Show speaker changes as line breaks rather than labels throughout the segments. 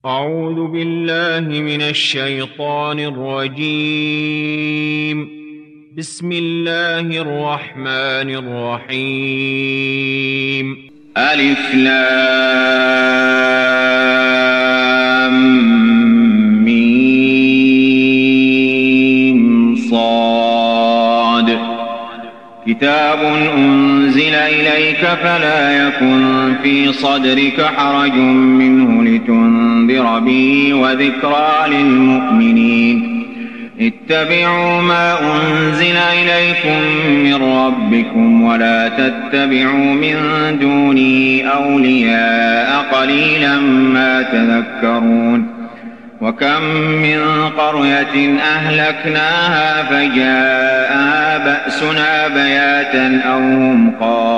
أعوذ بالله من الشيطان الرجيم. بسم الله الرحمن الرحيم.
ألف لام ميم صاد. كتاب أنزل إليك فلا يكن في صدرك حرج منه لتنذر به وذكرى للمؤمنين. اتبعوا ما أنزل إليكم من ربكم ولا تتبعوا من دونه أولياء قليلا ما تذكرون. وكم من قرية أهلكناها فجاءها بأسنا بياتا أو هم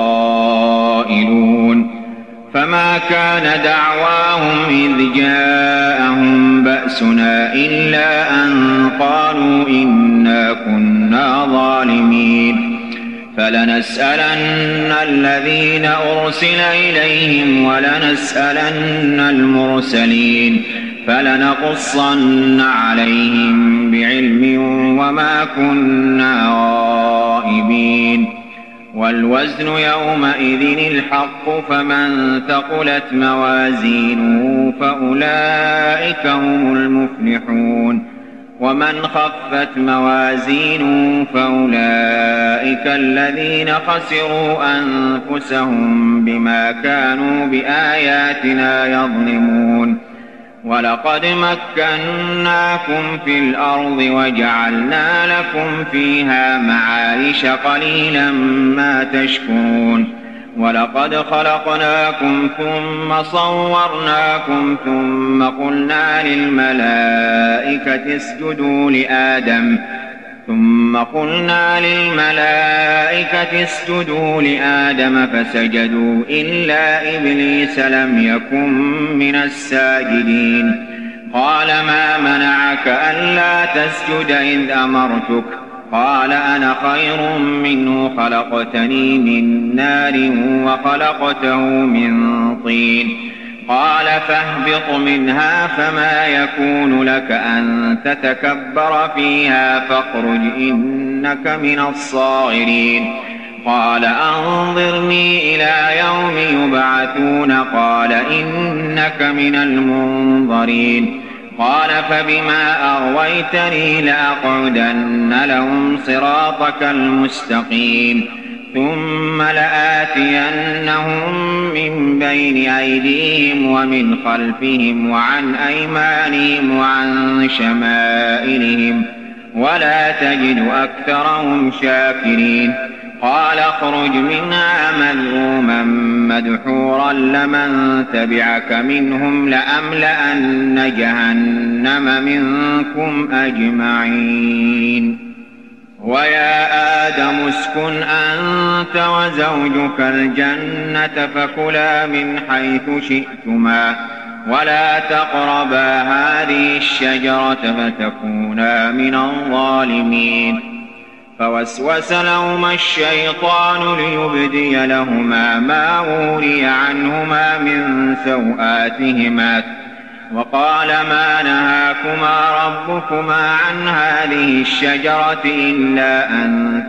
قائلون. فما كان دعواهم إذ جاءهم بأسنا إلا أن قالوا إنا كنا ظالمين. فلنسألن الذين أرسل إليهم ولنسألن المرسلين فلنقصن عليهم بعلم وما كنا غائبين. والوزن يومئذ الحق فمن ثقلت موازينه فأولئك هم المفلحون. ومن خفت موازينه فأولئك الذين خسروا أنفسهم بما كانوا بآياتنا يظلمون. ولقد مكناكم في الأرض وجعلنا لكم فيها معايش قليلا ما تشكرون. ولقد خلقناكم ثم صورناكم ثم قلنا للملائكة اسجدوا لآدم فسجدوا إلا إبليس لم يكن من الساجدين. قال ما منعك ألا تسجد إذ أمرتك؟ قال أنا خير منه خلقتني من نار وخلقته من طين. قال فاهبط منها فما يكون لك أن تتكبر فيها فاخرج إنك من الصاغرين. قال أنظرني إلى يوم يبعثون. قال إنك من المنظرين. قال فبما أغويتني لأقعدن لهم صراطك المستقيم ثم لآتينهم من بين أيديهم ومن خلفهم وعن أيمانهم وعن شمائلهم ولا تجد أكثرهم شاكرين. قال اخرج منها مذءوما مدحورا لمن تبعك منهم لأملأن جهنم منكم أجمعين. ويا آدم اسكن أنت وزوجك الجنة فكلا من حيث شئتما ولا تقربا هذه الشجرة فتكونا من الظالمين. فوسوس لهما الشيطان ليبدي لهما ما وري عنهما من سوآتهما وقال ما نهاكما ربكما عن هذه الشجرة إلا أن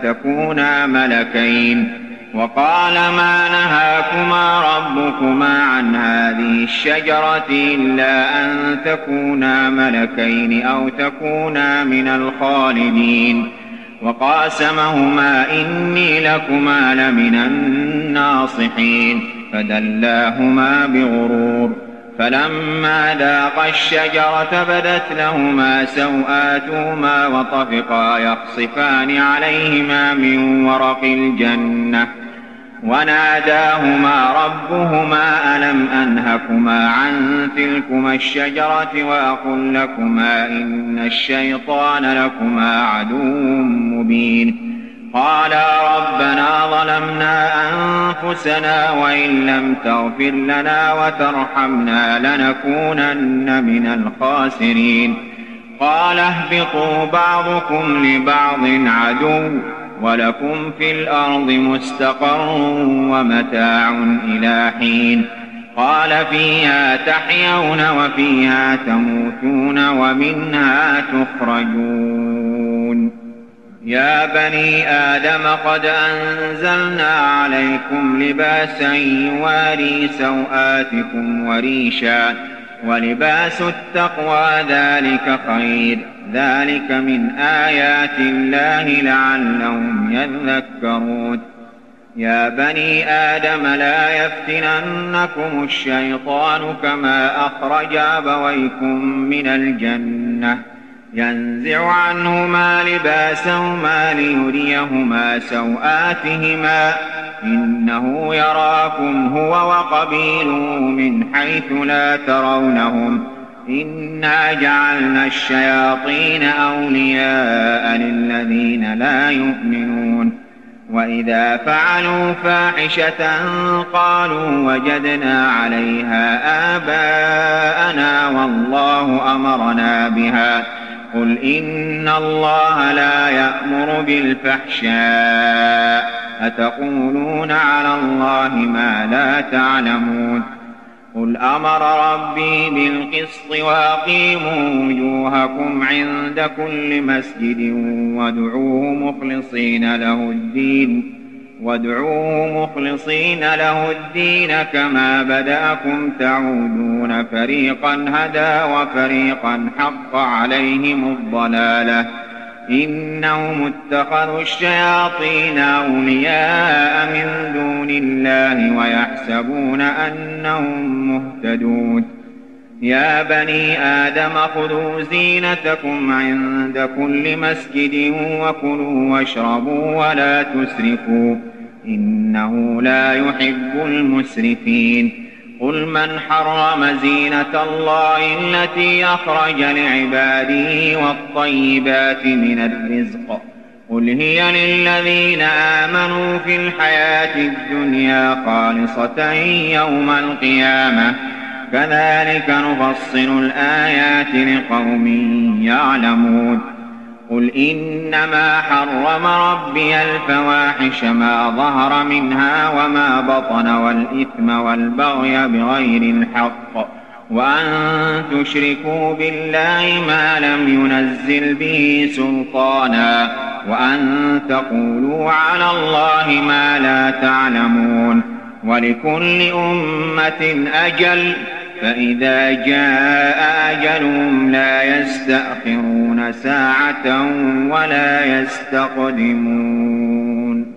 تكونا ملكين أو تكونا من الخالدين. وقاسمهما إني لكما لمن الناصحين فدلاهما بغرور. فلما ذاقا الشجرة بدت لهما سوآتهما وطفقا يخصفان عليهما من ورق الجنة وناداهما ربهما ألم أنهكما عن تلكما الشجرة وأقل لكما إن الشيطان لكما عدو مبين. قالا ربنا ظلمنا أنفسنا وإن لم تغفر لنا وترحمنا لنكونن من الخاسرين. قال اهبطوا بعضكم لبعض عدو ولكم في الأرض مستقر ومتاع إلى حين. قال فيها تحيون وفيها تموتون ومنها تخرجون. يا بني آدم قد أنزلنا عليكم لباسا يواري سوآتكم وريشا ولباس التقوى ذلك خير ذلك من آيات الله لعلهم يذكرون. يا بني آدم لا يفتننكم الشيطان كما أخرج أبويكم من الجنة ينزع عنهما لباسهما ليريهما سوآتهما إنه يراكم هو وقبيله من حيث لا ترونهم إنا جعلنا الشياطين أولياء للذين لا يؤمنون. وإذا فعلوا فاحشة قالوا وجدنا عليها آباءنا والله أمرنا بها قل إن الله لا يأمر بالفحشاء أتقولون على الله ما لا تعلمون. قل أمر ربي بالقسط وأقيموا وجوهكم عند كل مسجد وادعوه مخلصين له الدين كما بدأكم تعودون فريقا هدى وفريقا حق عليهم الضلالة إنهم اتخذوا الشياطين أولياء من دون الله ويحسبون أنهم مهتدون. يا بني آدم خذوا زينتكم عند كل مسجد وكلوا واشربوا ولا تسرفوا إنه لا يحب المسرفين. قل من حرم زينة الله التي أخرج لعباده والطيبات من الرزق قل هي للذين آمنوا في الحياة الدنيا خالصة يوم القيامة كذلك نفصل الآيات لقوم يعلمون. قل إنما حرم ربي الفواحش ما ظهر منها وما بطن والإثم والبغي بغير الحق وأن تشركوا بالله ما لم ينزل به سلطانا وأن تقولوا على الله ما لا تعلمون. ولكل أمة أجل فإذا جاء أجلهم لا يستأخرون ساعة ولا يستقدمون.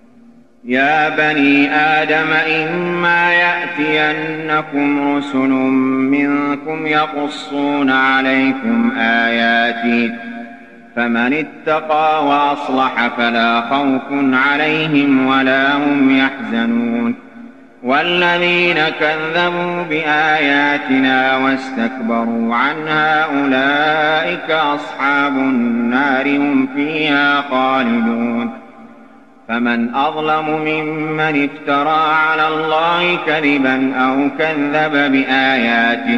يا بني آدم إما يأتينكم رسل منكم يقصون عليكم آياتي فمن اتقى وأصلح فلا خوف عليهم ولا هم يحزنون. والذين كذبوا بآياتنا واستكبروا عنها أولئك أصحاب النار هم فيها خالدون. فمن أظلم ممن افترى على الله كذبا أو كذب بآياته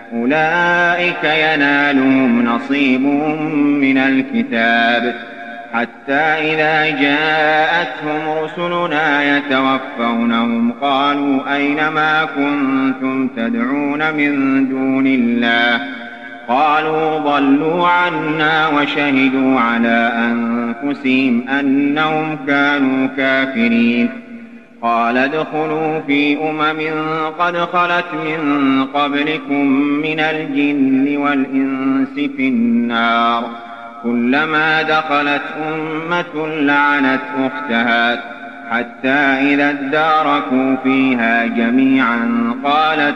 أولئك ينالهم نصيبهم من الكتاب حتى إذا جاءتهم رسلنا يتوفونهم قالوا أين ما كنتم تدعون من دون الله قالوا ضلوا عنا وشهدوا على أنفسهم أنهم كانوا كافرين. قال ادخلوا في قد خلت من قبلكم من الجن والإنس في النار كلما دخلت أمة لعنت أختها حتى إذا اداركوا فيها جميعا قالت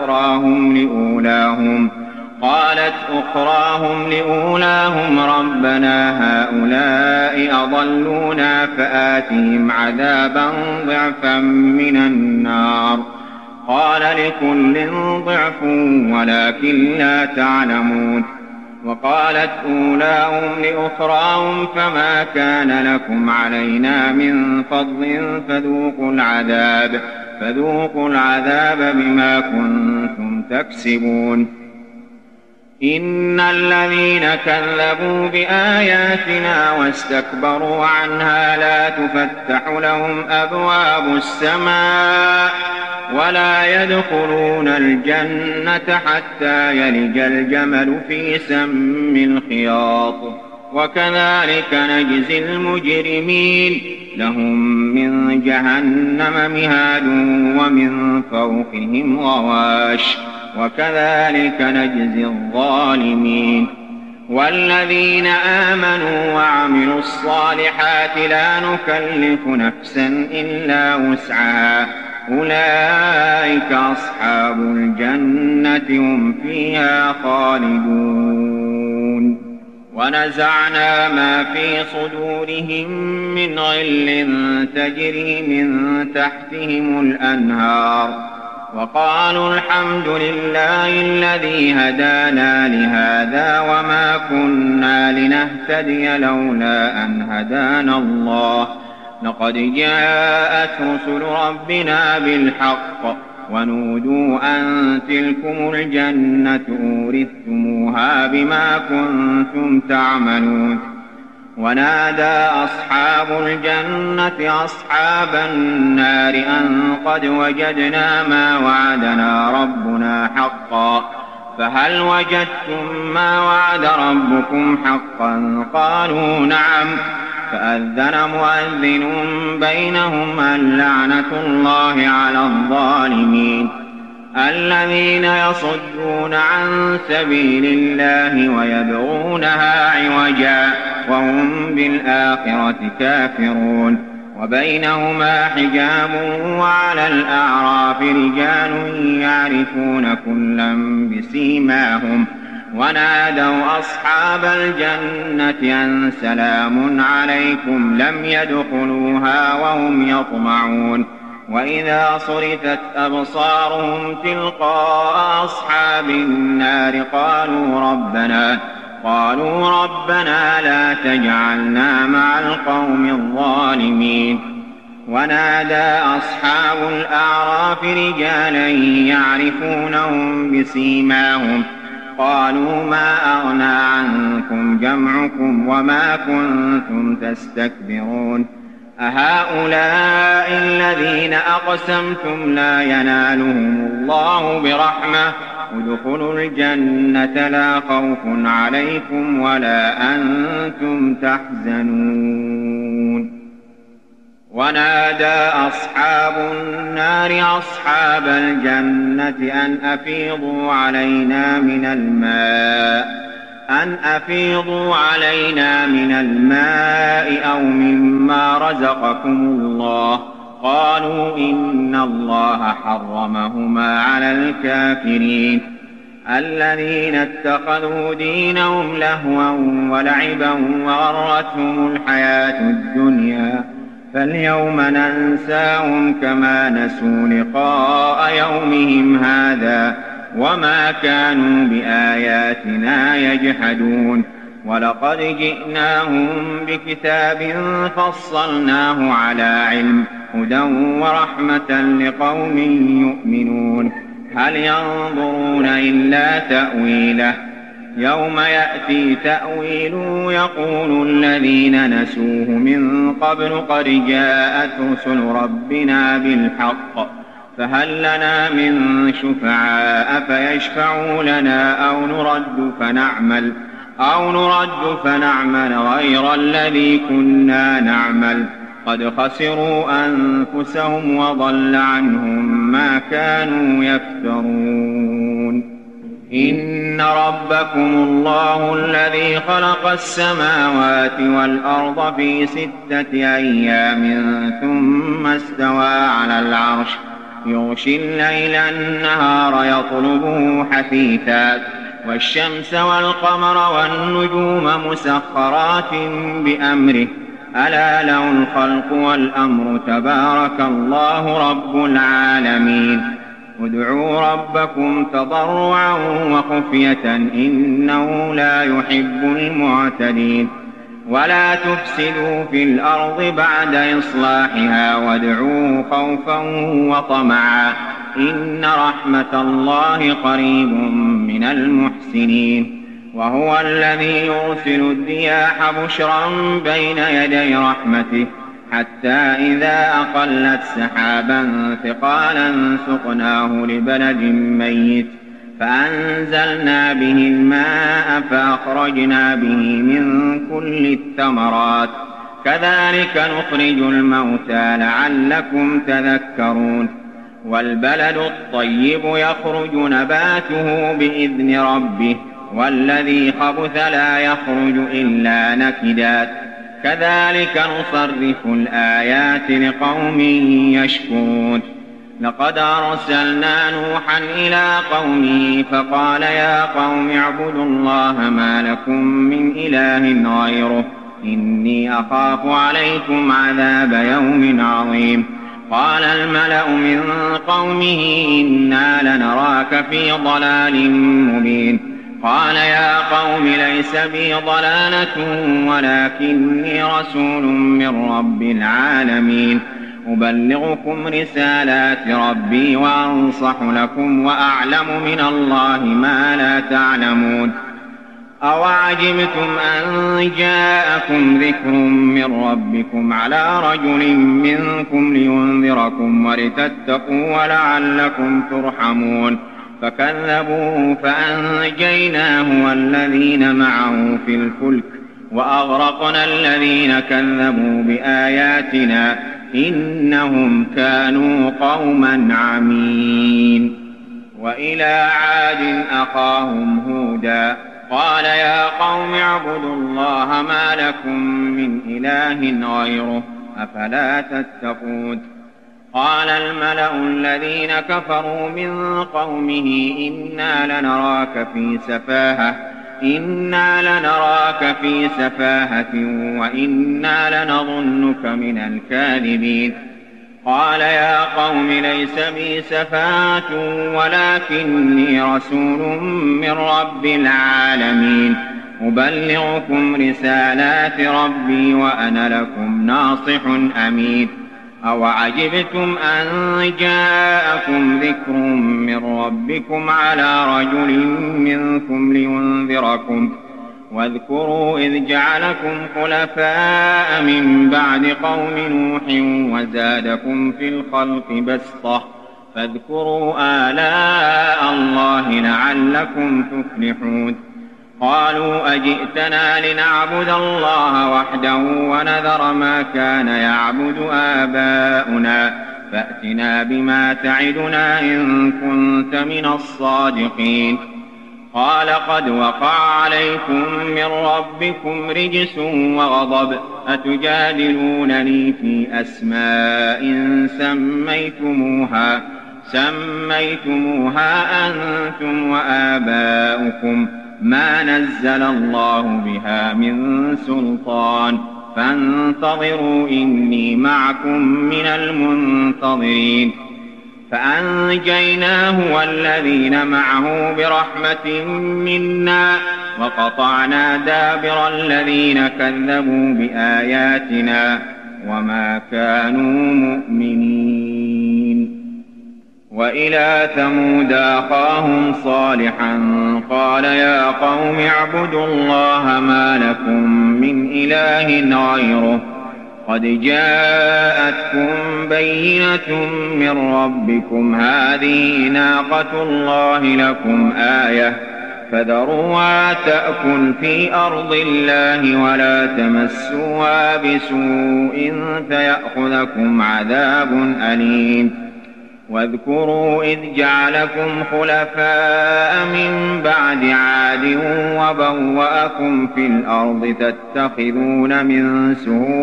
أخراهم لأولاهم ربنا هؤلاء أضلونا فآتهم عذابا ضعفا من النار قال لكل ضعف ولكن لا تعلمون. وقالت أولاهم لأخراهم فما كان لكم علينا من فضل فذوقوا العذاب بما كنتم تكسبون. إن الذين كذبوا بآياتنا واستكبروا عنها لا تفتح لهم أبواب السماء ولا يدخلون الجنة حتى يلج الجمل في سم الخياط وكذلك نجزي المجرمين لهم من جهنم مهاد ومن فوقهم غواش وكذلك نجزي الظالمين والذين آمنوا وعملوا الصالحات لا نكلف نفسا إلا وسعها أولئك أصحاب الجنة هم فيها خالدون ونزعنا ما في صدورهم من غل تجري من تحتهم الأنهار وقالوا الحمد لله الذي هدانا لهذا وما كنا لنهتدي لولا أن هدانا الله لقد جاءت رسل ربنا بالحق ونودوا أن تلكم الجنة أورثتموها بما كنتم تعملون ونادى أصحاب الجنة أصحاب النار أن قد وجدنا ما وعدنا ربنا حقا فهل وجدتم ما وعد ربكم حقا قالوا نعم فأذن مؤذن بينهم اللعنة الله على الظالمين الذين يصدون عن سبيل الله ويبغونها عوجا وهم بالآخرة كافرون وبينهما حجاب وعلى الأعراف رجال يعرفون كلا بسيماهم ونادوا أصحاب الجنة أن سلام عليكم لم يدخلوها وهم يطمعون وإذا صرفت أبصارهم تلقاء أصحاب النار قالوا ربنا لا تجعلنا مع القوم الظالمين ونادى أصحاب الأعراف رجالا يعرفونهم بسيماهم قالوا ما أغنى عنكم جمعكم وما كنتم تستكبرون أهؤلاء الذين أقسمتم لا ينالهم الله برحمة ادخلوا الجنة لا خوف عليكم ولا أنتم تحزنون ونادى أصحاب النار أصحاب الجنة أن أفيضوا علينا من الماء أو مما رزقكم الله قالوا إن الله حرمهما على الكافرين الذين اتخذوا دينهم لهوا ولعبا وغرتهم الحياة الدنيا فاليوم ننساهم كما نسوا لقاء يومهم هذا وما كانوا بآياتنا يجحدون ولقد جئناهم بكتاب فصلناه على علم هدى ورحمة لقوم يؤمنون هل ينظرون إلا تأويله يوم يأتي تأويله يقول الذين نسوه من قبل قد جاءت رسل ربنا بالحق فهل لنا من شفعاء فيشفعوا لنا أو نرد فنعمل غير الذي كنا نعمل قد خسروا أنفسهم وضل عنهم ما كانوا يفترون إن ربكم الله الذي خلق السماوات والأرض في 6 أيام ثم استوى على العرش يغشي الليل النهار يطلبه حثيثا والشمس والقمر والنجوم مسخرات بأمره ألا له الخلق والأمر تبارك الله رب العالمين ادعوا ربكم تضرعا وخفية إنه لا يحب المعتدين ولا تفسدوا في الأرض بعد إصلاحها وادعوه خوفا وطمعا إن رحمة الله قريب من المحسنين وهو الذي يرسل الرياح بشرا بين يدي رحمته حتى إذا أقلت سحابا ثقالا سقناه لبلد ميت فأنزلنا به الماء فأخرجنا به من كل الثمرات كذلك نخرج الموتى لعلكم تذكرون والبلد الطيب يخرج نباته بإذن ربه والذي خبث لا يخرج إلا نكدا كذلك نصرف الآيات لقوم يشكرون لقد أرسلنا نوحا إلى قومه فقال يا قوم اعبدوا الله ما لكم من إله غيره إني أخاف عليكم عذاب يوم عظيم قال الملأ من قومه إنا لنراك في ضلال مبين قال يا قوم ليس بي ضلالة ولكني رسول من رب العالمين أبلغكم رسالات ربي وأنصح لكم وأعلم من الله ما لا تعلمون أوعجبتم أن جاءكم ذكر من ربكم على رجل منكم لينذركم ولتتقوا ولعلكم ترحمون فكذبوه فأنجيناه والذين معه في الفلك وأغرقنا الذين كذبوا بآياتنا إنهم كانوا قوما عمين وإلى عاد أخاهم هودا قال يا قوم اعبدوا الله ما لكم من إله غيره أفلا تتقون قال الملأ الذين كفروا من قومه إنا لنراك في سفاهة وإنا لنظنك من الكاذبين قال يا قوم ليس بي سفاهة ولكني رسول من رب العالمين أبلغكم رسالات ربي وأنا لكم ناصح أمين أوعجبتم أن جاءكم ذكر من ربكم على رجل منكم لينذركم واذكروا إذ جعلكم خلفاء من بعد قوم نوح وزادكم في الخلق بسطة فاذكروا آلاء الله لعلكم تفلحون قالوا أجئتنا لنعبد الله وحده ونذر ما كان يعبد آباؤنا فأتنا بما تعدنا إن كنت من الصادقين قال قد وقع عليكم من ربكم رجس وغضب أتجادلونني في أسماء سميتموها أنتم وآباؤكم ما نزل الله بها من سلطان فانتظروا إني معكم من المنتظرين فأنجيناه والذين معه برحمة منا وقطعنا دابر الذين كذبوا بآياتنا وما كانوا مؤمنين وإلى ثمود أخاهم صالحا قال يا قوم اعبدوا الله ما لكم من إله غيره قد جاءتكم بينة من ربكم هذه ناقة الله لكم آية فذروها تأكل في أرض الله ولا تمسوها بسوء فيأخذكم عذاب أليم واذكروا إذ جعلكم خلفاء من بعد عاد وبوأكم في الأرض تتخذون من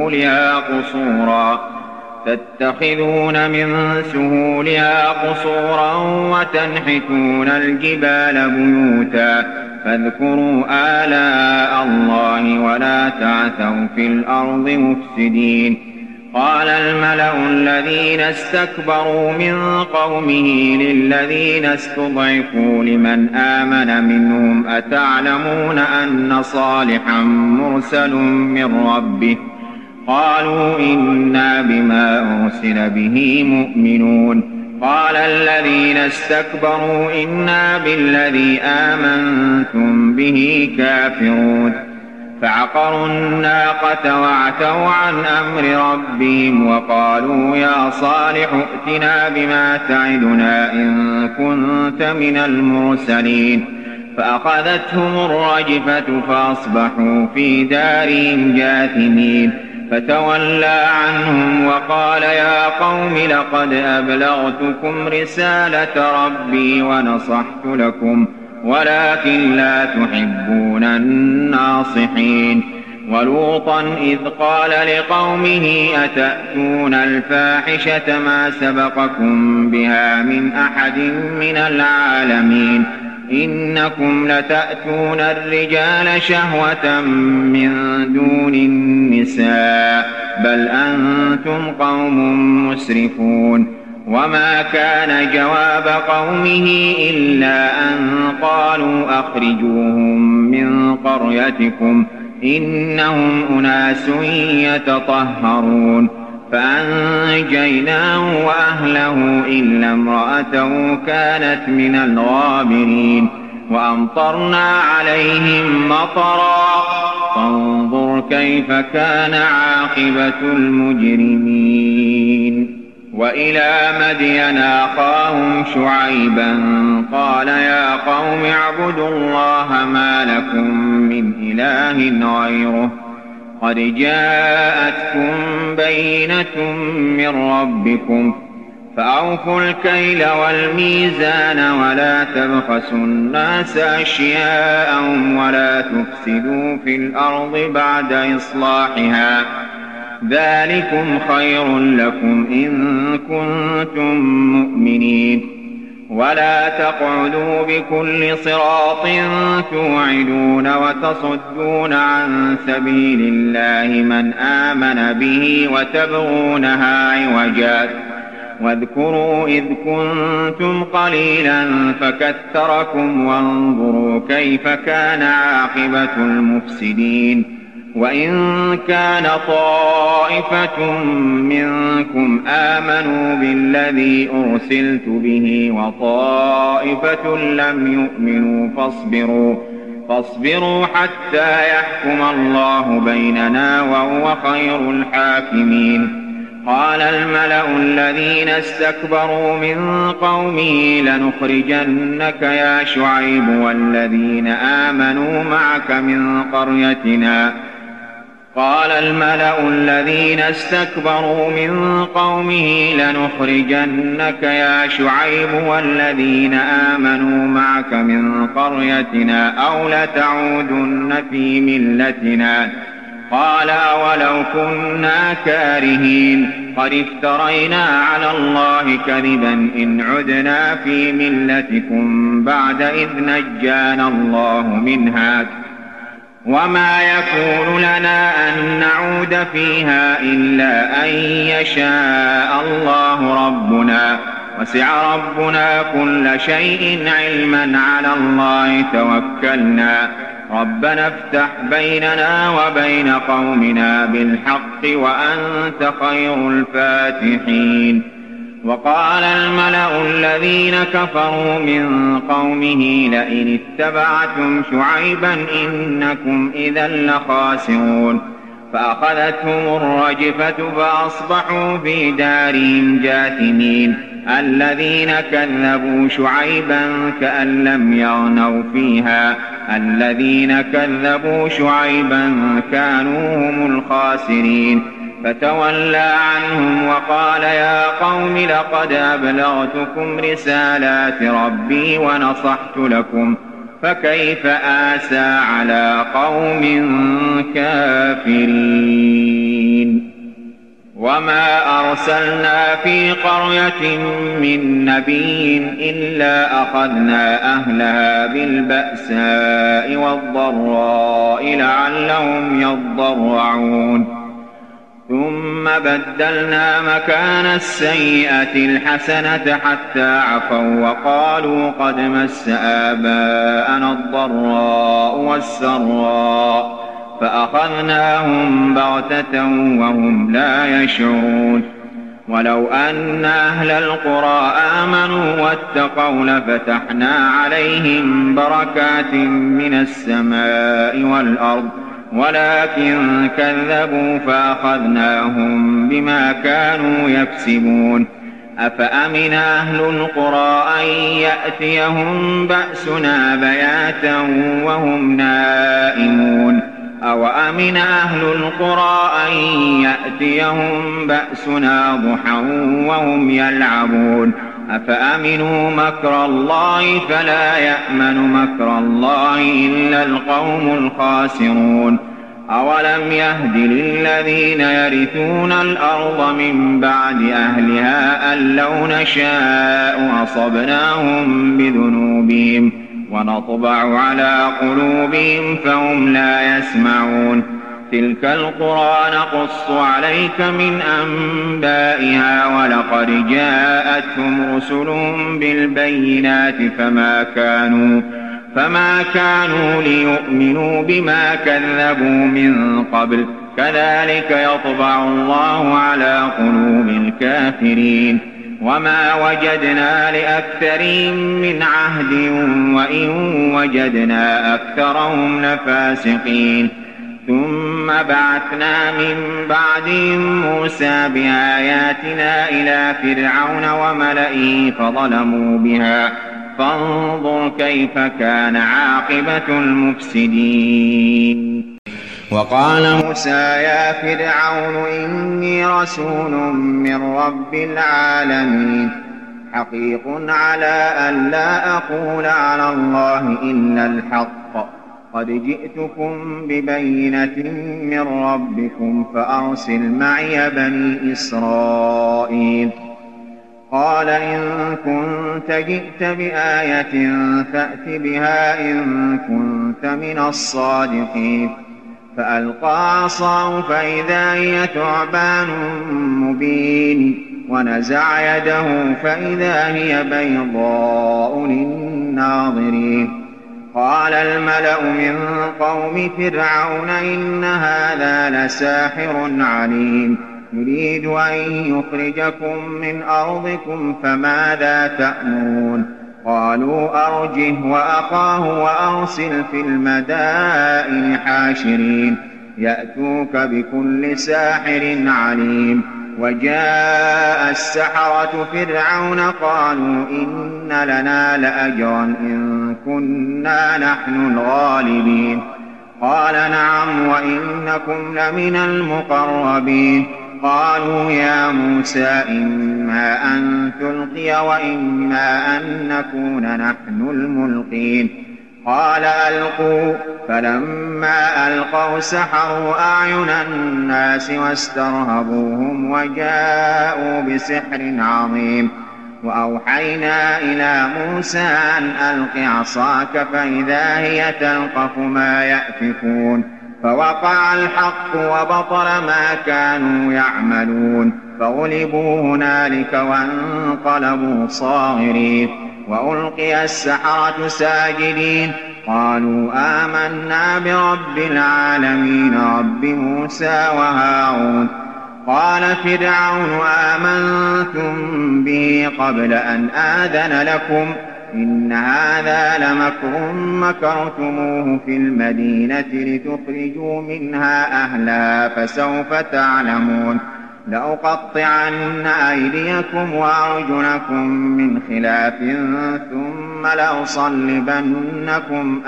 سهولها قصورا وتنحتون الجبال بيوتا فاذكروا آلاء الله ولا تعثوا في الأرض مفسدين قال الملأ الذين استكبروا من قومه للذين استضعفوا لمن آمن منهم أتعلمون أن صالحا مرسل من ربه قالوا إنا بما أرسل به مؤمنون قال الذين استكبروا إنا بالذي آمنتم به كافرون فعقروا الناقة وعتوا عن أمر ربهم وقالوا يا صالح ائتنا بما تعدنا إن كنت من المرسلين فأخذتهم الرجفة فأصبحوا في دارهم جاثمين فتولى عنهم وقال يا قوم لقد أبلغتكم رسالة ربي ونصحت لكم ولكن لا تحبون الناصحين ولوطا إذ قال لقومه أتأتون الفاحشة ما سبقكم بها من أحد من العالمين إنكم لتأتون الرجال شهوة من دون النساء بل أنتم قوم مسرفون وما كان جواب قومه إلا أن قالوا أخرجوهم من قريتكم إنهم أناس يتطهرون فأنجيناه وأهله إلا امرأته كانت من الغابرين وأمطرنا عليهم مطرا فانظر كيف كان عاقبة المجرمين وإلى مدين أخاهم شعيبا قال يا قوم اعبدوا الله ما لكم من إله غيره قد جاءتكم بينة من ربكم فأوفوا الكيل والميزان ولا تبخسوا الناس أشياءهم ولا تفسدوا في الأرض بعد إصلاحها ذلكم خير لكم إن كنتم مؤمنين ولا تقعدوا بكل صراط توعدون وتصدون عن سبيل الله من آمن به وتبغونها عوجا واذكروا إذ كنتم قليلا فكثركم وانظروا كيف كان عاقبة المفسدين وإن كان طائفة منكم آمنوا بالذي أرسلت به وطائفة لم يؤمنوا فاصبروا حتى يحكم الله بيننا وهو خير الحاكمين قال الملأ الذين استكبروا من قومه لنخرجنك يا شعيب والذين آمنوا معك من قريتنا قال الملأ الذين استكبروا من قومه لنخرجنك يا شعيب والذين آمنوا معك من قريتنا أو لتعودن في ملتنا قال أولو كنا كارهين قد افترينا على الله كذبا إن عدنا في ملتكم بعد إذ نجانا الله منها وما يكون لنا أن نعود فيها إلا أن يشاء الله ربنا وسع ربنا كل شيء علما على الله توكلنا ربنا افتح بيننا وبين قومنا بالحق وأنت خير الفاتحين وقال الملأ الذين كفروا من قومه لئن اتبعتم شعيبا إنكم إذا لخاسرون فأخذتهم الرجفة فأصبحوا في دارهم جاثمين الذين كذبوا شعيبا كأن لم يغنوا فيها الذين كذبوا شعيبا كانوا هم الخاسرين فتولى عنهم وقال يا قوم لقد أبلغتكم رسالات ربي ونصحت لكم فكيف آسى على قوم كافرين وما أرسلنا في قرية من نبي إلا أخذنا أهلها بالبأساء والضراء لعلهم يضرعون ثم بدلنا مكان السيئة الحسنة حتى عفوا وقالوا قد مس آباءنا الضراء والسراء فأخذناهم بغتة وهم لا يشعرون ولو أن أهل القرى آمنوا واتقوا لفتحنا عليهم بركات من السماء والأرض ولكن كذبوا فأخذناهم بما كانوا يكسبون. أفأمن أهل القرى أن يأتيهم بأسنا بياتا وهم نائمون أو أمن أهل القرى أن يأتيهم بأسنا ضحى وهم يلعبون أفأمنوا مكر الله فلا يأمن مكر الله إلا القوم الخاسرون. أولم يهد للذين يرثون الأرض من بعد أهلها أن لو نشاء أصبناهم بذنوبهم ونطبع على قلوبهم فهم لا يسمعون. تلك القرى نقص عليك من أنبائها ولقد جاءتهم رسلهم بالبينات فما كانوا ليؤمنوا بما كذبوا من قبل كذلك يطبع الله على قلوب الكافرين. وما وجدنا لأكثرهم من عهد وإن وجدنا أكثرهم لفاسقين. ثم بعثنا من بعدهم موسى بآياتنا إلى فرعون وملئه فظلموا بها فانظر كيف كان عاقبة المفسدين. وقال موسى يا فرعون إني رسول من رب العالمين حقيق على أن لا أقول على الله إلا الحق قد جئتكم ببينة من ربكم فأرسل معي بني إسرائيل. قال إن كنت جئت بآية فأت بها إن كنت من الصادقين. فألقى عصاه فإذا هي ثعبان مبين ونزع يده فإذا هي بيضاء للناظرين. قال الملأ من قوم فرعون إن هذا لساحر عليم يريد أن يخرجكم من أرضكم فماذا تأمرون. قالوا أرجه وأخاه وأرسل في المدائن حاشرين يأتوك بكل ساحر عليم. وجاء السحرة فرعون قالوا إن لنا لأجرا إن كنا نحن الغالبين. قال نعم وإنكم لمن المقربين. قالوا يا موسى إما أن تلقي وإما أن نكون نحن الملقين. قال ألقوا فلما ألقوا سحروا أعين الناس واسترهبوهم وجاءوا بسحر عظيم. وأوحينا إلى موسى أن ألق عصاك فإذا هي تلقف ما يأفكون. فوقع الحق وبطل ما كانوا يعملون فغلبوا هنالك وانقلبوا صاغرين. وألقي السحرة ساجدين قالوا آمنا برب العالمين رب موسى وهارون. قال فرعون آمنتم به قبل أن آذن لكم إن هذا لمكر مكرتموه في المدينة لتخرجوا منها أهلها فسوف تعلمون. لأقطعن أيديكم وأرجلكم من خلاف ثم لأصلبنكم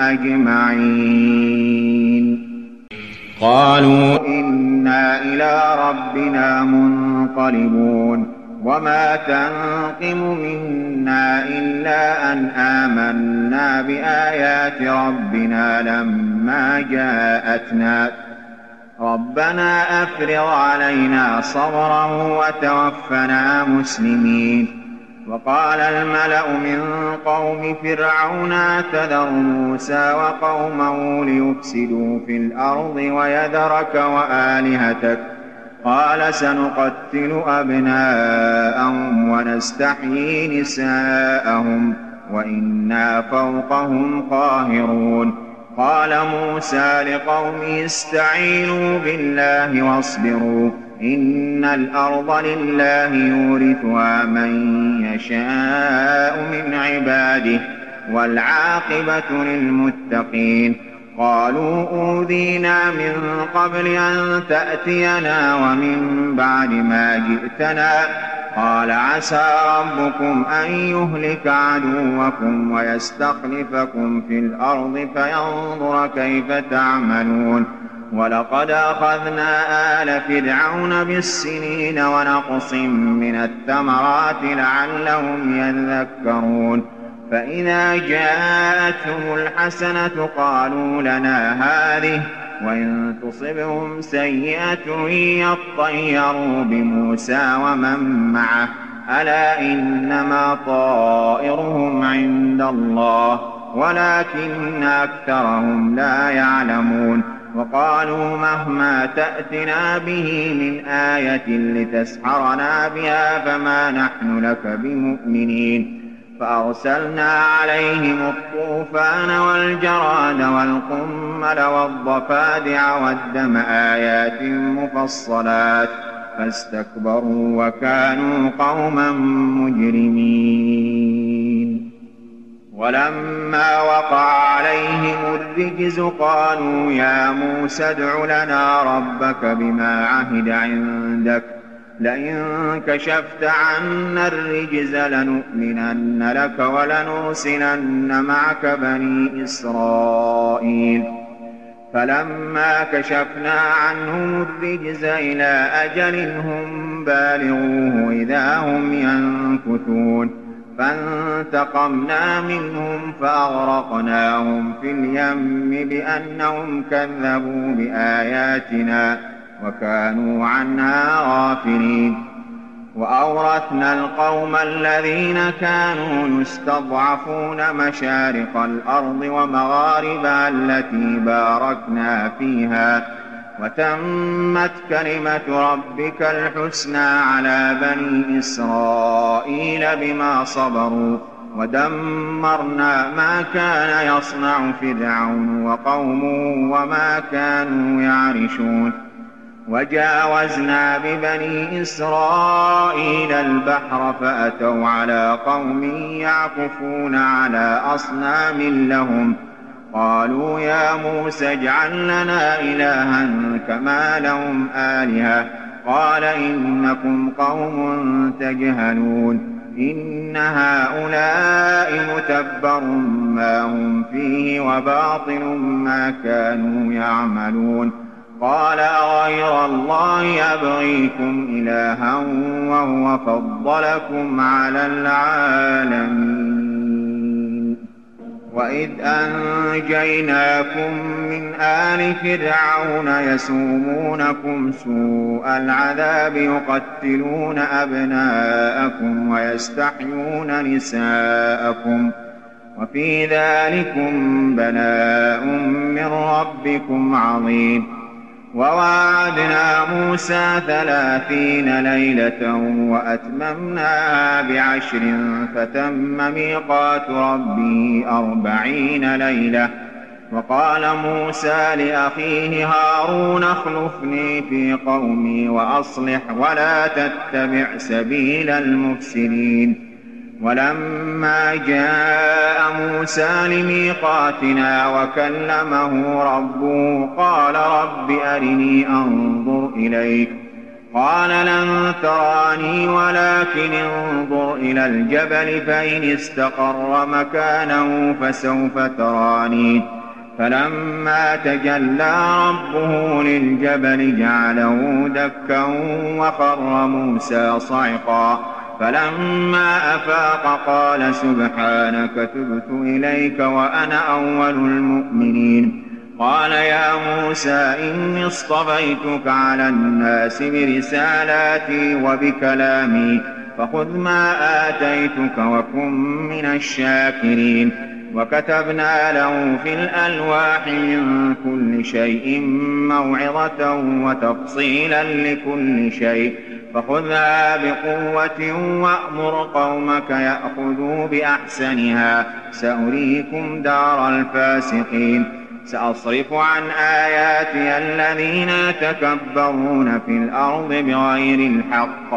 أجمعين. قالوا إنا إلى ربنا منقلبون. وما تنقم منا إلا أن آمنا بآيات ربنا لما جاءتنا ربنا أفرغ علينا صبرا وتوفنا مسلمين. وقال الملأ من قوم فرعون أتذر موسى وقومه ليفسدوا في الأرض ويذرك وآلهتك قال سنقتل أبناءهم ونستحيي نساءهم وإنا فوقهم قاهرون. قال موسى لقومه استعينوا بالله واصبروا إن الأرض لله يورثها من يشاء من عباده والعاقبة للمتقين. قالوا أوذينا من قبل أن تأتينا ومن بعد ما جئتنا قال عسى ربكم أن يهلك عدوكم ويستخلفكم في الأرض فينظر كيف تعملون ولقد أخذنا آل فرعون بالسنين ونقص من الثمرات لعلهم يذكرون فإذا جاءتهم الحسنة قالوا لنا هذه وإن تصبهم سيئة يطيروا بموسى ومن معه ألا إنما طائرهم عند الله ولكن أكثرهم لا يعلمون وقالوا مهما تأتنا به من آية لتسحرنا بها فما نحن لك بمؤمنين فأرسلنا عليهم الطوفان والجراد والقمل والضفادع والدم آيات مفصلات فاستكبروا وكانوا قوما مجرمين ولما وقع عليهم الرجز قالوا يا موسى ادع لنا ربك بما عهد عندك لئن كشفت عنا الرجز لنؤمنن لك ولنرسلن معك بني إسرائيل فلما كشفنا عنهم الرجز إلى أجل هم بالغوه إذا هم ينكثون فانتقمنا منهم فأغرقناهم في اليم بأنهم كذبوا بآياتنا وكانوا عنها غافلين وأورثنا القوم الذين كانوا يستضعفون مشارق الأرض ومغاربها التي باركنا فيها وتمت كلمة ربك الحسنى على بني إسرائيل بما صبروا ودمرنا ما كان يصنع فرعون وقومه وما كانوا يعرشون وجاوزنا ببني إسرائيل البحر فأتوا على قوم يعكفون على أصنام لهم قالوا يا موسى اجعل لنا إلها كما لهم آلهة قال إنكم قوم تجهلون إن هؤلاء متبر ما هم فيه وباطل ما كانوا يعملون قال أغير الله أبغيكم إلها وهو فضلكم على العالمين وإذ أنجيناكم من آل فرعون يسومونكم سوء العذاب يقتلون أبناءكم ويستحيون نساءكم وفي ذلكم بلاء من ربكم عظيم وواعدنا موسى 30 ليلة وأتممناها ب10 فتم ميقات ربه 40 ليلة وقال موسى لأخيه هارون اخلفني في قومي وأصلح ولا تتبع سبيل المفسدين ولما جاء موسى لميقاتنا وكلمه ربه قال رب أرني أنظر إليك قال لن تراني ولكن انظر إلى الجبل فإن استقر مكانه فسوف تراني فلما تجلى ربه للجبل جعله دكا وخر موسى صعقا فلما أفاق قال سبحانك تبت إليك وأنا أول المؤمنين قال يا موسى إني اصطفيتك على الناس برسالاتي وبكلامي فخذ ما آتيتك وكن من الشاكرين وكتبنا له في الألواح من كل شيء موعظة وتفصيلا لكل شيء فخذها بقوة وأمر قومك يأخذوا بأحسنها سأريكم دار الفاسقين سأصرف عن آياتي الذين يتكبرون في الأرض بغير الحق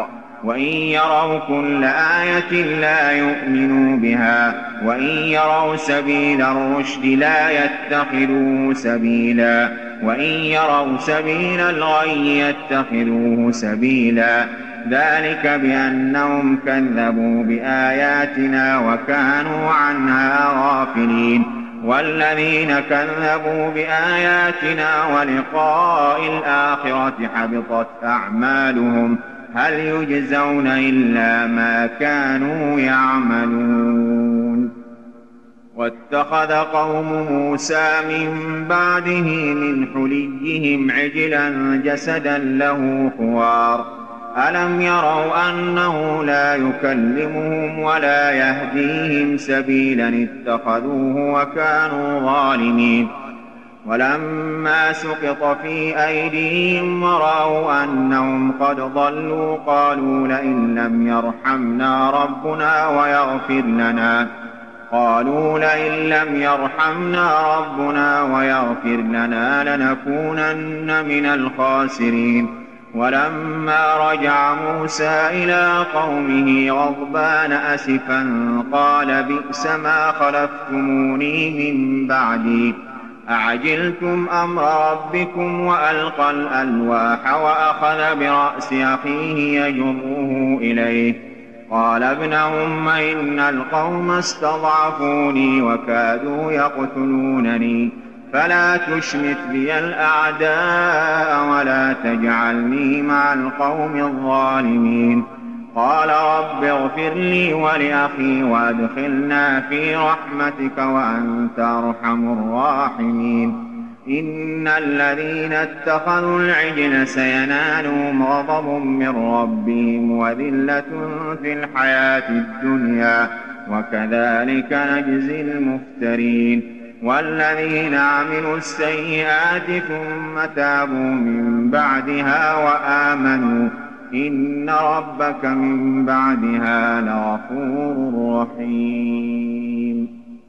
وإن يروا كل آية لا يؤمنوا بها وإن يروا سبيل الرشد لا يتخذوه سبيلا وإن يروا سبيل الغي يتخذوه سبيلا ذلك بأنهم كذبوا بآياتنا وكانوا عنها غافلين والذين كذبوا بآياتنا ولقاء الآخرة حبطت أعمالهم هل يجزون إلا ما كانوا يعملون واتخذ قوم موسى من بعده من حليهم عجلا جسدا له خوار ألم يروا أنه لا يكلمهم ولا يهديهم سبيلا اتخذوه وكانوا ظالمين ولما سقط في أيديهم ورأوا أنهم قد ضلوا قالوا لئن لم يرحمنا ربنا ويغفر لنا لنكونن من الخاسرين ولما رجع موسى إلى قومه غضبان أسفا قال بئس ما خلفتموني من بعدي أعجلتم أمر ربكم وألقى الألواح وأخذ برأس أخيه يجره إليه قال ابن أم إن القوم استضعفوني وكادوا يقتلونني فلا تشمت بي الأعداء ولا تجعلني مع القوم الظالمين قال رب اغفر لي ولأخي وادخلنا في رحمتك وأنت أرحم الراحمين إن الذين اتخذوا العجل سينالهم غضب من ربهم وذلة في الحياة الدنيا وكذلك نجزي المفترين والذين عملوا السيئات ثم تابوا من بعدها وآمنوا إن ربك من بعدها لغفور رحيم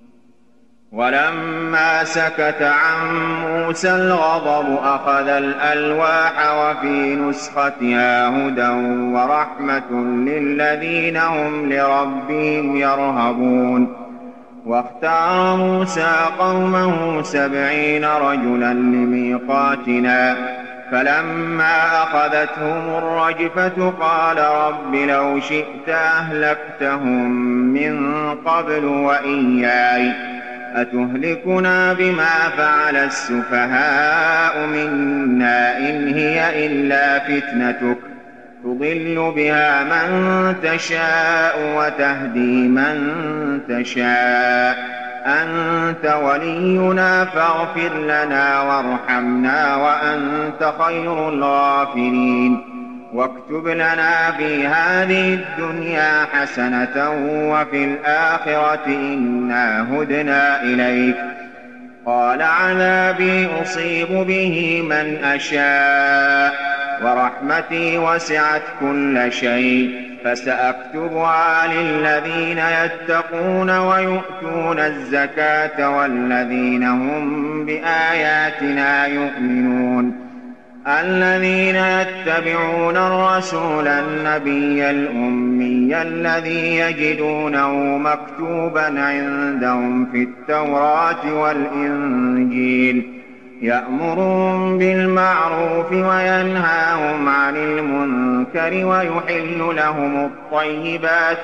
ولما سكت عن موسى الغضب أخذ الألواح وفي نسختها هدى ورحمة للذين هم لربهم يرهبون واختار موسى قومه 70 رجلا لميقاتنا فلما أخذتهم الرجفة قال رب لو شئت أهلكتهم من قبل وإياي أتهلكنا بما فعل السفهاء منا إن هي إلا فتنتك تضل بها من تشاء وتهدي من تشاء أنت ولينا فاغفر لنا وارحمنا وأنت خير الغافرين واكتب لنا في هذه الدنيا حسنة وفي الآخرة إنا هدنا إليك قال عذابي أصيب به من أشاء ورحمتي وسعت كل شيء فسأكتبها للذين يتقون ويؤتون الزكاة والذين هم بآياتنا يؤمنون الذين يتبعون الرسول النبي الأمي الذي يجدونه مكتوبا عندهم في التوراة والإنجيل يأمرهم بالمعروف وينهاهم عن المنكر ويحل لهم الطيبات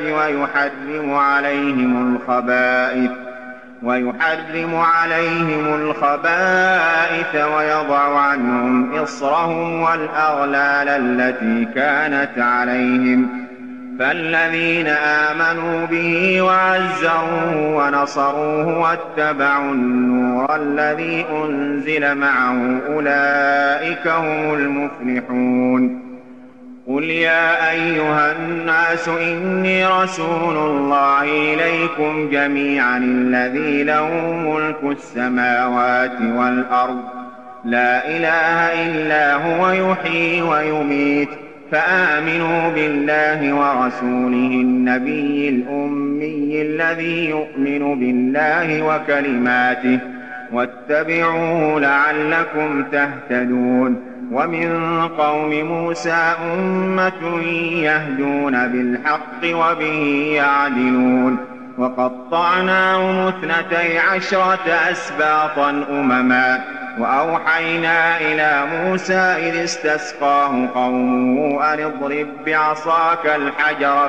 ويحرم عليهم الخبائث ويضع عنهم إصرهم والأغلال التي كانت عليهم فالذين آمنوا به وعزروه ونصروه واتبعوا النور الذي أنزل معه أولئك هم المفلحون قل يا أيها الناس إني رسول الله إليكم جميعا الذي له ملك السماوات والأرض لا إله إلا هو يحيي ويميت فآمنوا بالله ورسوله النبي الأمي الذي يؤمن بالله وكلماته واتبعوه لعلكم تهتدون ومن قوم موسى أمة يهدون بالحق وبه يعدلون وقطعناهم 12 أسباطا أمما وأوحينا إلى موسى إذ استسقاه قومه أن اضرب بعصاك الحجر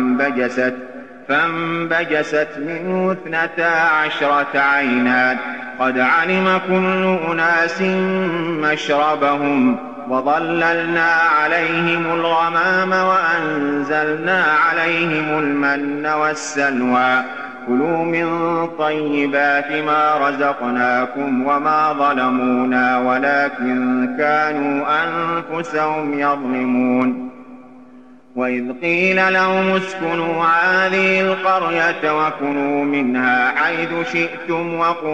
فانبجست منه 12 عينا قد علم كل أناس مشربهم وظللنا عليهم الغمام وأنزلنا عليهم المن والسلوى كلوا من طيبات ما رزقناكم وما ظلمونا ولكن كانوا أنفسهم يظلمون وإذ قيل لهم اسكنوا هذه القرية وكلوا منها حيث شئتم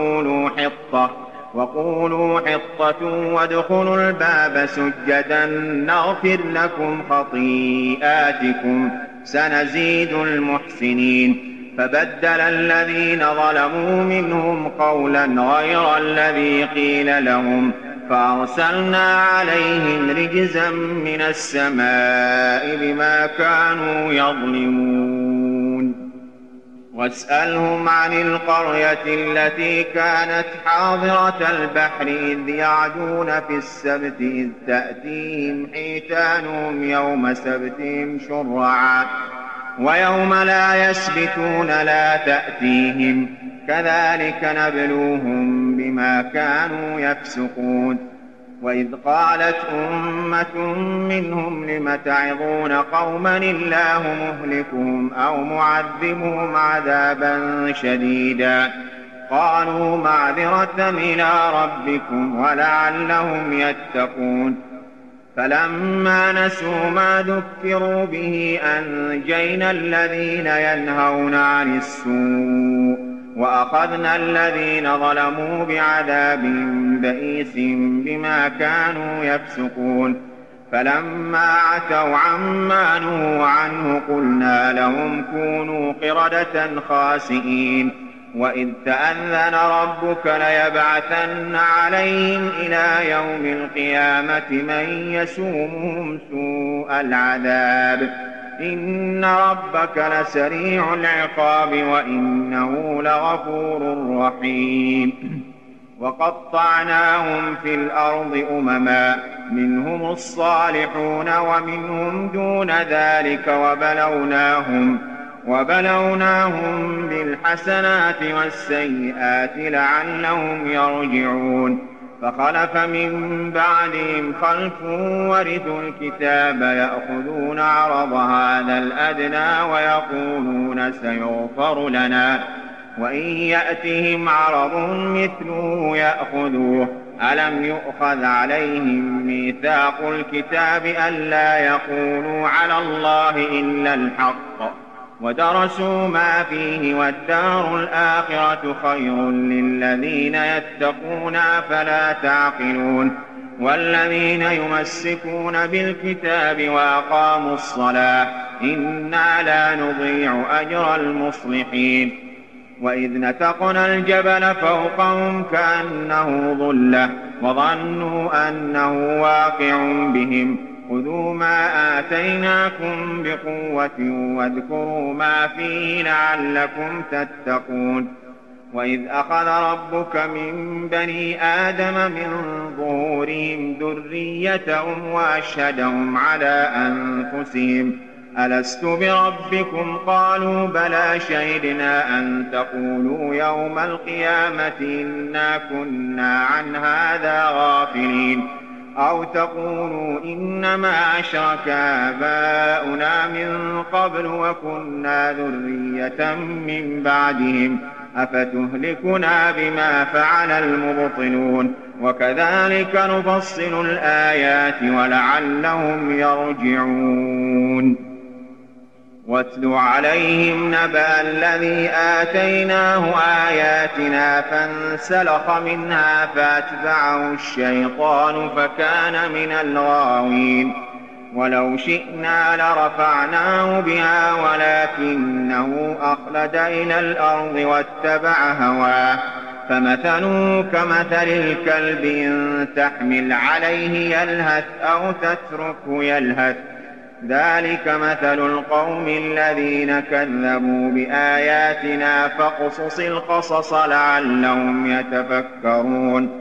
وقولوا حطة وادخلوا الباب سجدا نغفر لكم خطيئاتكم سنزيد المحسنين فبدل الذين ظلموا منهم قولا غير الذي قيل لهم فأرسلنا عليهم رجزا من السماء بما كانوا يظلمون واسألهم عن القرية التي كانت حاضرة البحر إذ يعدون في السبت إذ تأتيهم حيتانهم يوم سبتهم شرعا ويوم لا يسبتون لا تأتيهم كذلك نبلوهم بما كانوا يفسقون وإذ قالت أمة منهم لم تعظون قوما الله مهلكهم أو معذبهم عذابا شديدا قالوا معذرة إلى ربكم ولعلهم يتقون فلما نسوا ما ذكروا به أنجينا الذين ينهون عن السوء وأخذنا الذين ظلموا بعذاب بئيس بما كانوا يفسقون فلما عتوا عما نهوا عنه قلنا لهم كونوا قردة خاسئين وإذ تأذن ربك ليبعثن عليهم إلى يوم القيامة من يسومهم سوء العذاب إن ربك لسريع العقاب وإنه لغفور رحيم وقطعناهم في الأرض أمما منهم الصالحون ومنهم دون ذلك وبلوناهم بالحسنات والسيئات لعلهم يرجعون فخلف من بعدهم خلف ورثوا الكتاب يأخذون عرض هذا الأدنى ويقولون سيغفر لنا وإن يأتهم عرض مثله يأخذوه ألم يؤخذ عليهم ميثاق الكتاب ألا يقولوا على الله إلا الحق ودرسوا ما فيه والدار الآخرة خير للذين يتقون فلا تعقلون والذين يمسكون بالكتاب وأقاموا الصلاة إنا لا نضيع أجر المصلحين وإذ نتقنا الجبل فوقهم كأنه ظلة وظنوا أنه واقع بهم خذوا ما آتيناكم بقوة واذكروا ما فيه لعلكم تتقون وإذ أخذ ربك من بني آدم من ظهورهم ذريتهم وأشهدهم على أنفسهم ألست بربكم قالوا بلى شهدنا أن تقولوا يوم القيامة إنا كنا عن هذا غافلين أو تقولوا إنما أشرك آباؤنا من قبل وكنا ذرية من بعدهم أفتهلكنا بما فعل المبطلون وكذلك نفصل الآيات ولعلهم يرجعون واتل عليهم نبأ الذي آتيناه آياتنا فانسلخ منها فأتبعه الشيطان فكان من الغاوين ولو شئنا لرفعناه بها ولكنه أخلد إلى الأرض واتبع هواه فمثله كمثل الكلب إن تحمل عليه يلهث أو تتركه يلهث ذلك مثل القوم الذين كذبوا بآياتنا فاقصص القصص لعلهم يتفكرون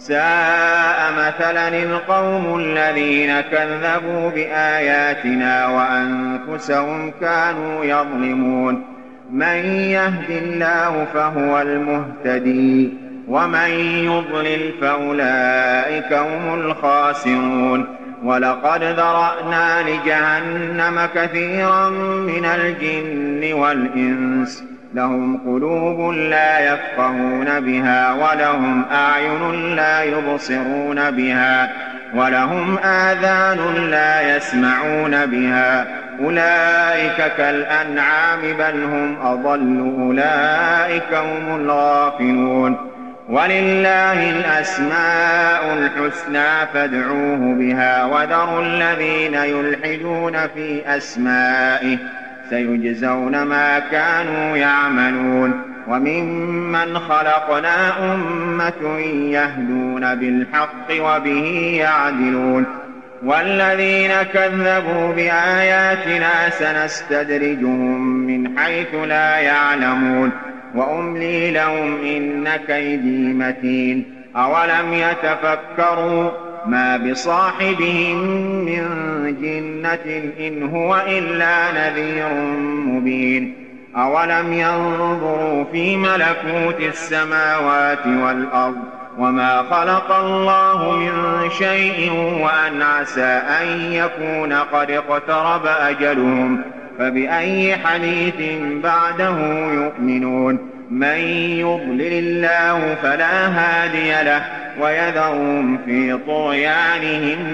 ساء مثلا القوم الذين كذبوا بآياتنا وأنفسهم كانوا يظلمون من يهد الله فهو المهتدي ومن يضلل فأولئك هم الخاسرون ولقد ذرأنا لجهنم كثيرا من الجن والإنس لهم قلوب لا يفقهون بها ولهم أعين لا يبصرون بها ولهم آذان لا يسمعون بها أولئك كالأنعام بل هم أضل أولئك هم الغافلون ولله الأسماء الحسنى فادعوه بها وذروا الذين يلحدون في أسمائه سيجزون ما كانوا يعملون وممن خلقنا أمة يهدون بالحق وبه يعدلون والذين كذبوا بآياتنا سنستدرجهم من حيث لا يعلمون وأملي لهم إن كيدي متين أولم يتفكروا ما بصاحبهم من جنة إن هو إلا نذير مبين أولم ينظروا في ملكوت السماوات والأرض وما خلق الله من شيء وأن عسى أن يكون قد اقترب أجلهم فبأي حديث بعده يؤمنون من يضلل الله فلا هادي له ويذرهم في طغيانهم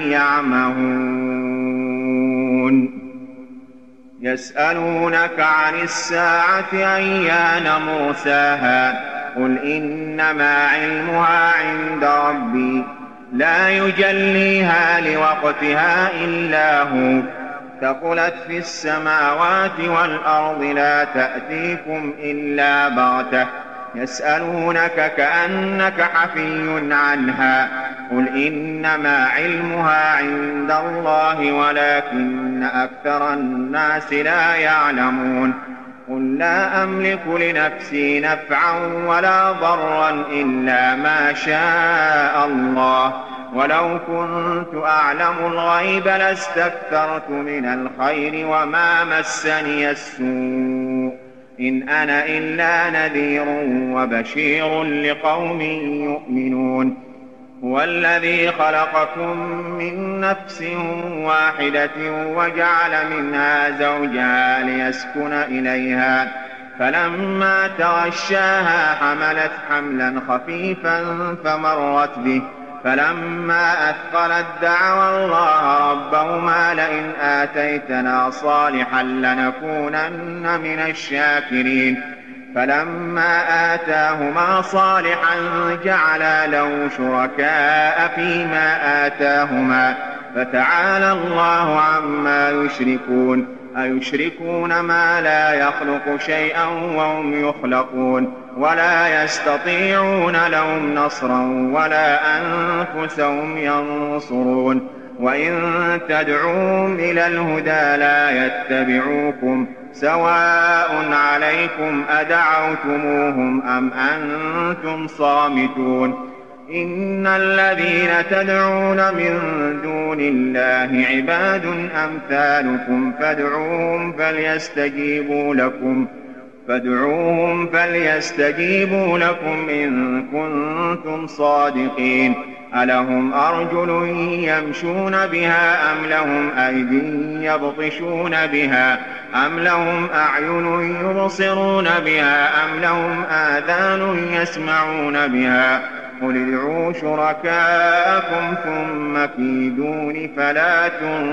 يعمهون يسألونك عن الساعة أيان مرساها قل إنما علمها عند ربي لا يجليها لوقتها إلا هو ثقلت في السماوات والأرض لا تأتيكم إلا بغتة يسألونك كأنك حفي عنها قل إنما علمها عند الله ولكن أكثر الناس لا يعلمون قل لا أملك لنفسي نفعا ولا ضرا إلا ما شاء الله ولو كنت أعلم الغيب لاستكثرت من الخير وما مسني السوء إن أنا إلا نذير وبشير لقوم يؤمنون هو الذي خلقكم من نفس واحدة وجعل منها زوجها ليسكن إليها فلما تغشاها حملت حملا خفيفا فمرت به فلما أثقلت دعوا الله ربهما لئن آتيتنا صالحا لنكونن من الشاكرين فلما آتاهما صالحا جعلا له شركاء فيما آتاهما فتعالى الله عما يشركون أيشركون ما لا يخلق شيئا وهم يخلقون ولا يستطيعون لهم نصرا ولا أنفسهم ينصرون وإن تدعوهم إلى الهدى لا يتبعوكم سواء عليكم أدعوتموهم أم أنتم صامتون إن الذين تدعون من دون الله عباد أمثالكم فادعوهم فليستجيبوا لكم إن كنتم صادقين ألهم أرجل يمشون بها أم لهم أيدي يبطشون بها أم لهم أعين يبصرون بها أم لهم آذان يسمعون بها قل ادعوا شركاءكم ثم كيدون فلا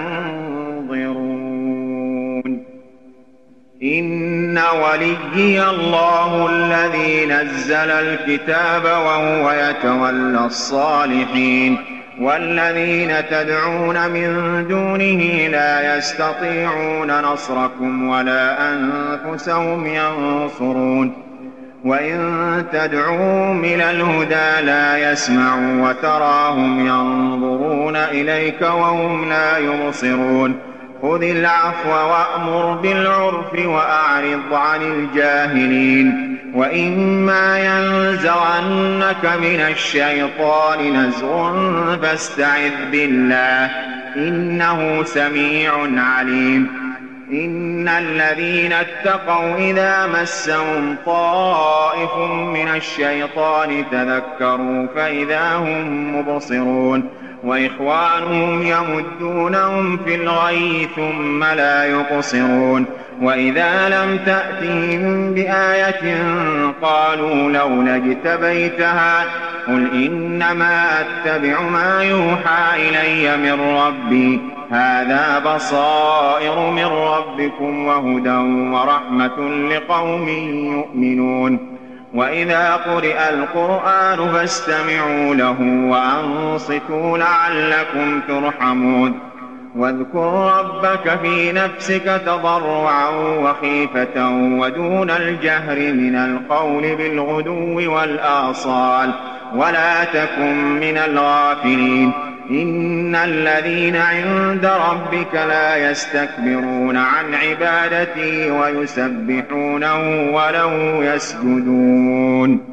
تنظرون إن وليي الله الذي نزل الكتاب وهو يتولى الصالحين والذين تدعون من دونه لا يستطيعون نصركم ولا أنفسهم ينصرون وإن تدعوهم إلى الهدى لا يسمعوا وتراهم ينظرون إليك وهم لا يبصرون خذ العفو وأمر بالعرف وأعرض عن الجاهلين وإما ينزغنك من الشيطان نزغ فاستعذ بالله إنه سميع عليم إن الذين اتقوا إذا مسهم طائف من الشيطان تذكروا فإذا هم مبصرون وإخوانهم يمدونهم في الغي ثم لا يقصرون وإذا لم تأتهم بآية قالوا لولا اجتبيتها قل إنما أتبع ما يوحى إلي من ربي هذا بصائر من ربكم وهدى ورحمة لقوم يؤمنون وإذا قرئ القرآن فاستمعوا له وأنصتوا لعلكم ترحمون واذكر ربك في نفسك تضرعا وخيفة ودون الجهر من القول بالغدو والآصال ولا تكن من الغافلين إن الذين عند ربك لا يستكبرون عن عبادته ويسبحونه وله يسجدون